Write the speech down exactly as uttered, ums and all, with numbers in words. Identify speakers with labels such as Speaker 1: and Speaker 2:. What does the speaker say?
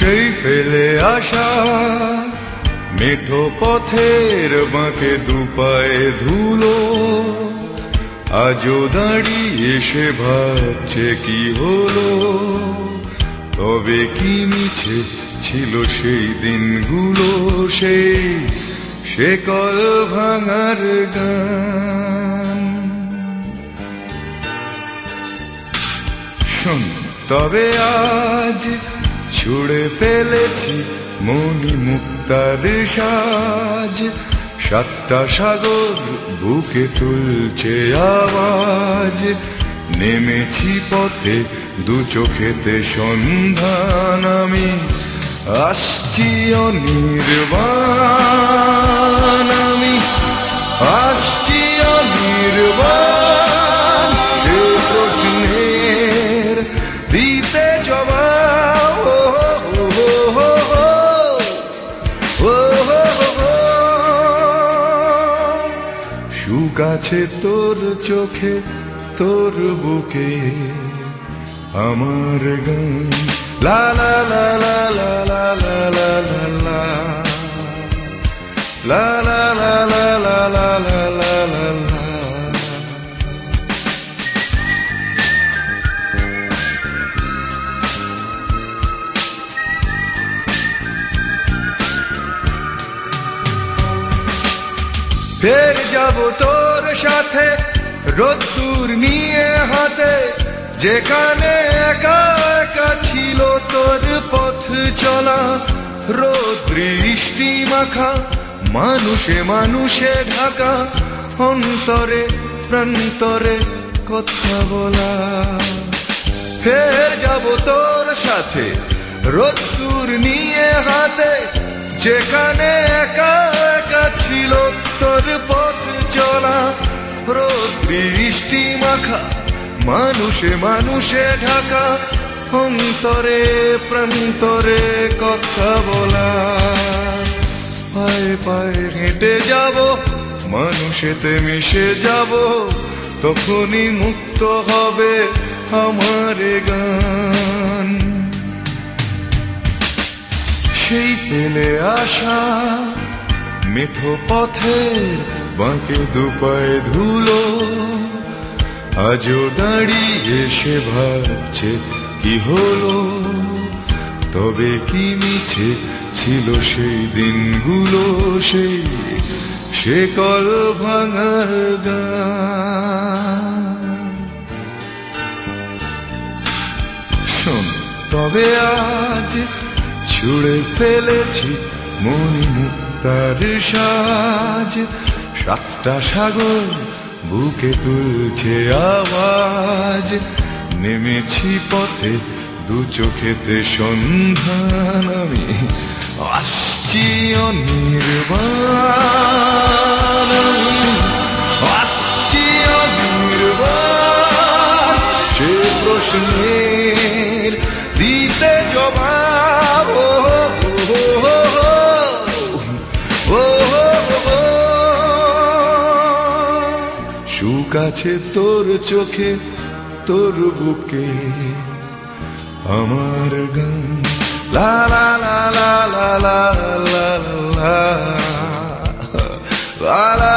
Speaker 1: সেই ফেলে আসা মেঠো পথের বাঁকে দুপায়ে ধুলো আজও দাঁড়িয়ে সে ভাবছে কি হলো। তবে কি মিছে ছিল সেই দিনগুলো, সেই সে কল ভাঙার গান। শোন তবে আজ ছুড়ে ফেলেছি মনি মুক্তার সাজ, সাতটা সাগর বুকে তুলছে আওয়াজ। নেমেছি পথে দু চোখেতে সন্ধান, আমি আসছি অনির্বাণ, আমি আসছি অনির্বাণ। সে প্রশ্নের দিতে জবাব, সুখ আছে তোর চোখে তোর বুকে আমার গান। লা লা লা লা লা লা লা লা লা লা লা লা লা লা লা লা লা লা লা। ফের যাব তোর সাথে রোদ্দুর নিয়ে হাতে, যেখানে একা একা ছিল তোর পথ চলা। রোদ বৃষ্টি মাখা মানুষে মানুষে ঢাকা, অন্তরে প্রান্তরে কথা বলা। ফের যাব তোর সাথে রোদ্দুর নিয়ে হাতে, যেখানে একা একা ছিল তোর পথ চলা। রোদ বৃষ্টি মাখা মানুষে মানুষে ঢাকা, অন্তরে প্রান্তরে কথা বলা। পায়ে পায়ে হেঁটে যাব, মানুষেতে মিশে যাব, তখনই মুক্ত হবে আমার গান। সেই ফেলে আসা মেঠো পথের বাঁকে দুপায়ে ধুলো আজও দাঁড়িয়ে সে ভাবছে কি হলো। তবে কি মিছে ছিল সেই দিনগুলো, সেই সে কল ভাঙার গান। শোন তবে আজ ছুড়ে ফেলেছি মনি মুক্তার সাজ, সাতটা সাগর বুকে তুলছে আওয়াজ। নেমেছি পথে দু চোখেতে সন্ধান, আমি আসছি অনির্বাণ, আমি আসছি অনির্বাণ। সে প্রশ্নের দিতে জবাব, সুখ আছে তোর চোখে তোর বুকে আমার গান। লা লা লা লা লা লা লা লা লা।